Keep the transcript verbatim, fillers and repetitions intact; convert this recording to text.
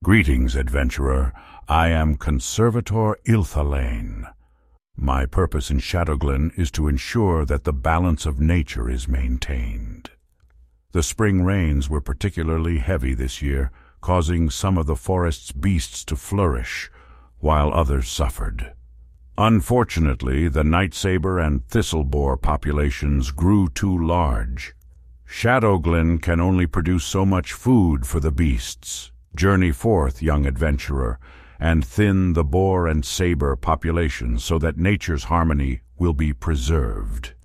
Greetings, adventurer. I am Conservator Ilthalane. My purpose in Shadowglen is to ensure that the balance of nature is maintained. The spring rains were particularly heavy this year, causing some of the forest's beasts to flourish, while others suffered. Unfortunately, the night saber and thistleboar populations grew too large. Shadowglen can only produce so much food for the beasts. Journey forth, young adventurer, and thin the boar and saber populations so that nature's harmony will be preserved.